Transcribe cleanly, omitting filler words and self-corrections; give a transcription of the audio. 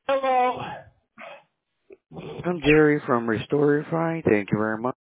Hello. I'm Jerry from Restorify. Thank you very much.